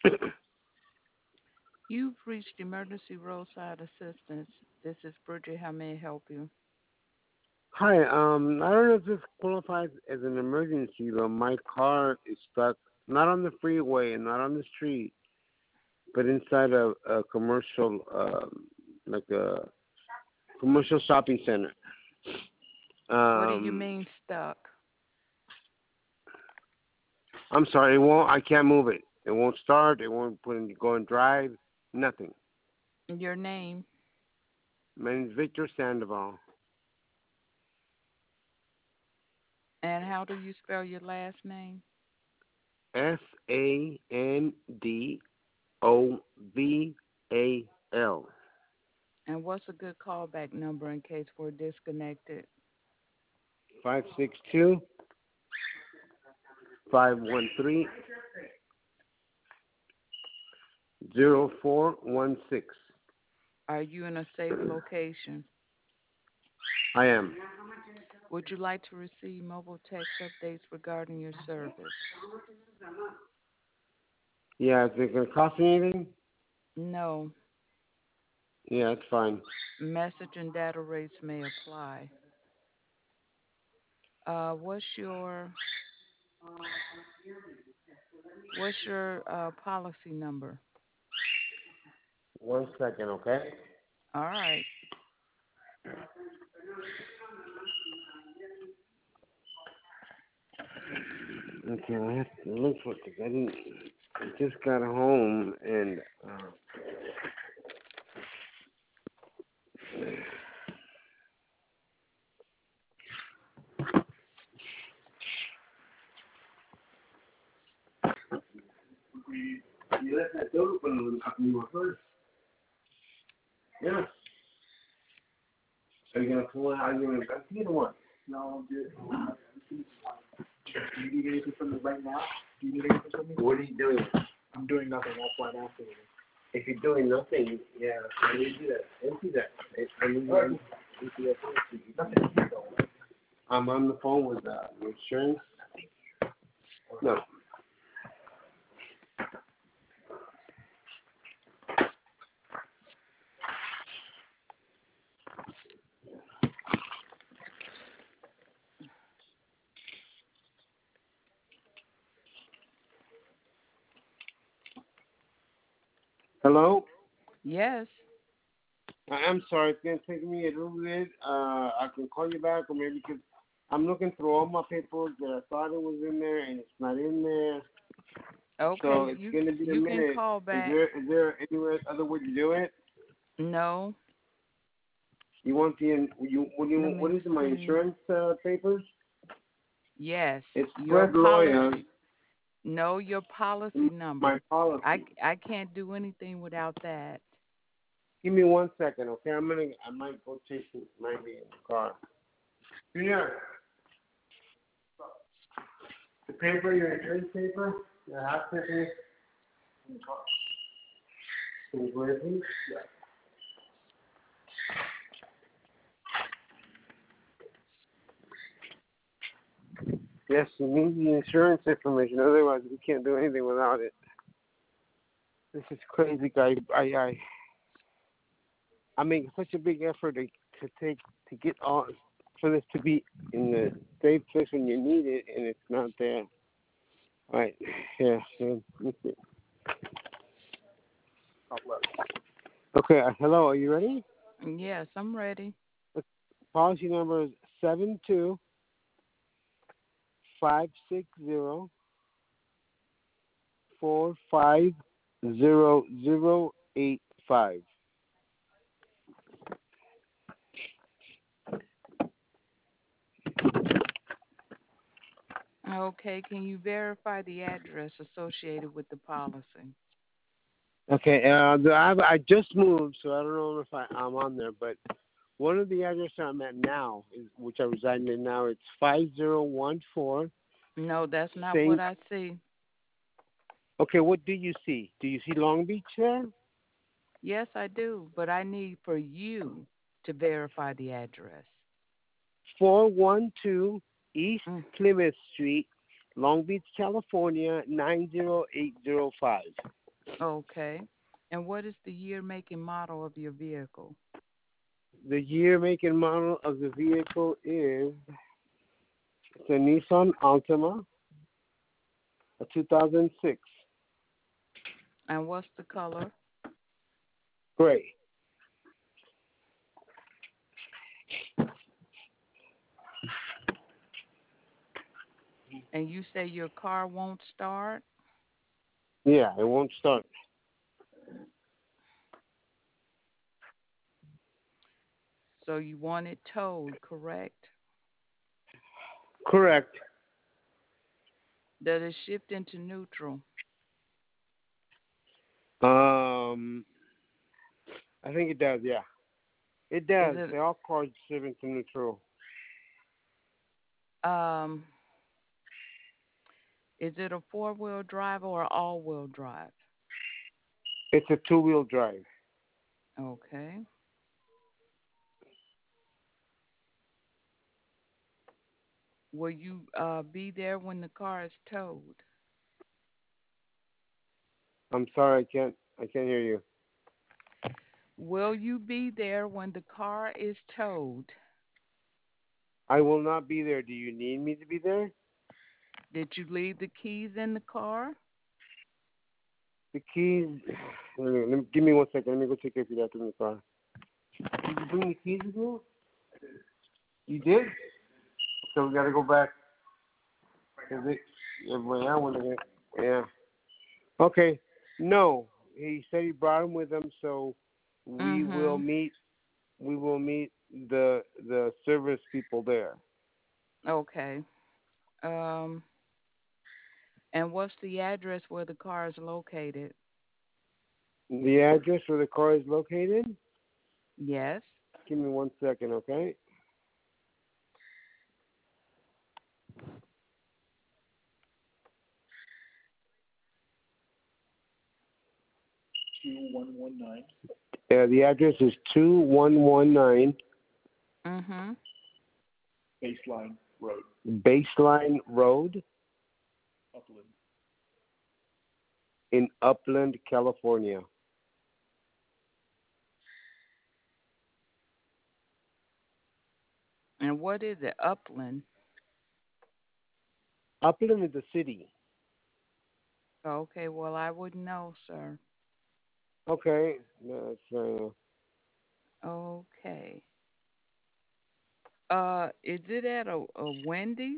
You've reached emergency roadside assistance. This is Bridget. How may I help you? Hi, I don't know if this qualifies as an emergency, but my car is stuck not on the freeway and not on the street, but inside a commercial, like a commercial shopping center. What do you Um, mean stuck? I'm sorry, it won't. I can't move it. It won't start. It won't go and drive. Nothing. Your name My name is Victor Sandoval. and how do you spell your last name? Sandoval. And what's a good callback number in case we're disconnected? 562-513-0416. Are you in a safe location? I am. Would you like to receive mobile text updates regarding your service? Yeah, is it going to cost me anything? No. Yeah, it's fine. Message and data rates may apply. What's your policy number? 1 second, okay? All right. Okay, I have to look for it. I just got home and you left that door open when you were first. Yeah. Are you gonna pull it out? Are you gonna empty it or what? No, I'm good. Do you need anything from me right now? Do you need anything from me? What are you doing? I'm doing nothing. That's why I'm asking you. If you're doing nothing, yeah, I need you to empty that. I need you to empty that. Nothing. I'm on the phone with the insurance. No. Hello? Yes. I'm sorry, it's gonna take me a little bit. I can call you back, or maybe because I'm looking through all my paperwork that I thought it was in there, and it's not in there. So Okay. it's You gonna be a you can minute. call Is back. there any other way to do it? No. You want the Let what me is it? My see. insurance papers? Yes. It's Your Fred Lawyer. policy. No, your policy My number. I policy. I can't do anything without that. Give me 1 second, okay? I might go chase it. Might be in the car. Junior, the paper, your insurance paper, the half paper. Can you go ahead, please? Yes, you need the insurance information. Otherwise, we can't do anything without it. This is crazy, guys. I make such a big effort to get on for this to be in the safe place when you need it, and it's not there. All right. Yeah. Let's see. Okay. Hello. Are you ready? Yes, I'm ready. The policy number is 7256045085. Okay, can you verify the address associated with the policy? Okay. I just moved, so I don't know if I'm on there, but one of the addresses I'm at now is which I reside in now. It's 5014 No, that's not what Saint. I see. Okay. What do you see? Do you see Long Beach there? Yes, I do, but I need for you to verify the address. 412 East Mm. Plymouth Street, Long Beach, California 90805. Okay. And what is the year, make, and model of your vehicle? The year, make, and model of the vehicle is it's a Nissan Altima, a 2006, And what's the color? gray. And you say your car won't start, Yeah, it won't start. so you want it towed, correct? Correct. Does it shift into neutral? Um, I think it does. Yeah, it Is does. it They all cars shift into neutral. um is it a four-wheel drive or all-wheel drive? It's a two-wheel drive. Okay. Will you be there when the car is towed? I'm sorry, I can't hear you. Will you be there when the car is towed? I will not be there. Do you need me to be there? Did you leave the keys in the car? The keys. Give me 1 second. Let me go check if you left them in the car. Did you bring the keys with you? You did? So we gotta go back. Is it? Yeah. Okay. No, he said he brought him with him, so we will Mm-hmm. meet. We will meet the service people there. Okay. Um, and what's the address where the car is located? The address where the car is located. Yes. Give me 1 second, okay? 2119. Yeah, the address is 2119 Mm-hmm. Baseline Road. Baseline Road Upland. In Upland, California. And what is it? Upland. Upland is the city. Okay, well, I wouldn't know, sir. Okay. No, Okay. Is it at a Wendy's?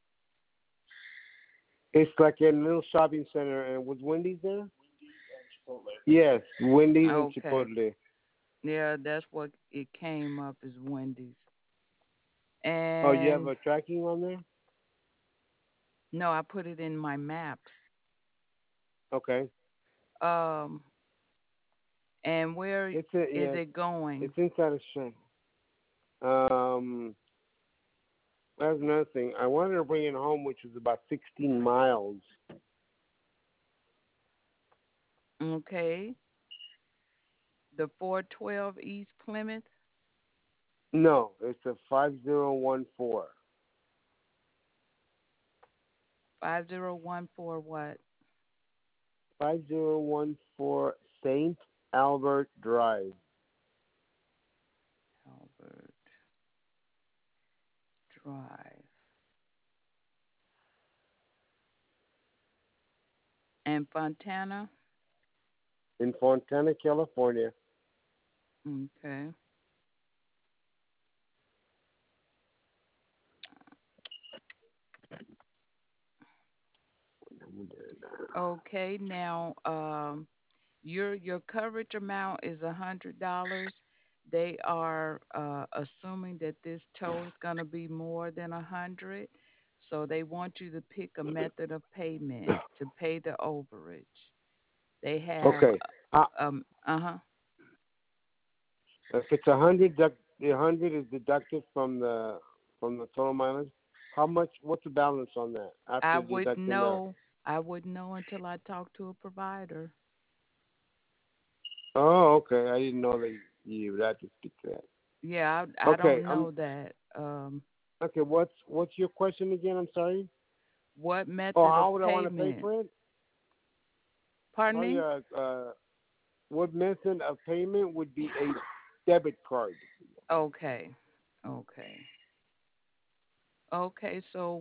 it's like a little shopping center. And was Wendy's there? Yes, Wendy's and Okay. Chipotle. Yeah, that's what it came up as Wendy's. Oh, you have And a tracking on there? no, I put it in my maps. Okay. Um, and where is Yes, it going? it's inside a shop. Um, that's another thing. I wanted to bring it home, which is about 16 miles. Okay. The 412 East Plymouth, No, it's a 5014. 5014 what? 5014 Saint Albert Drive. Albert Drive. And Fontana? In Fontana, California. Okay. Okay, now your coverage amount is $100. They are assuming that this tow is going to be more than 100, so they want you to pick a method of payment to pay the overage. They have Okay. Uh, uh-huh. if it's 100, the 100 is deducted from the total mileage. How much? What's the balance on that I after wouldn't deducting that? know. I wouldn't know until I talk to a provider. Oh, okay. I didn't know that you would have to speak to that. Yeah, I Okay. don't know that. Okay. What's your question again? I'm sorry. What Oh, method of how would I want to pay payment? for it? Pardon Oh me? yeah. What method of payment would be a debit card? Okay. Okay. Okay, so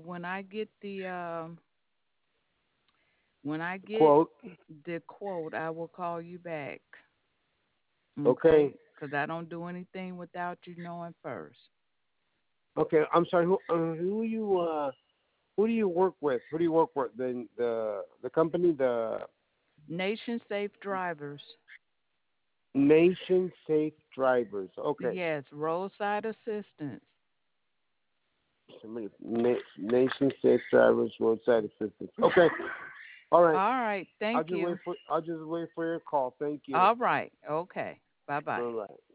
when I get Quote. the quote, I will call you back. Okay. Okay? Cuz I don't do anything without you knowing first. Okay. I'm sorry. Who do you work with? Who do you work with? The company, the Nation Safe Drivers. Nation Safe Drivers. Okay. Yes, roadside assistance. Nation Safe Drivers Roadside Assistance. Okay. All right. All right, thank you. I'll just wait for your call. Thank you. All right. Okay. Bye-bye. All right.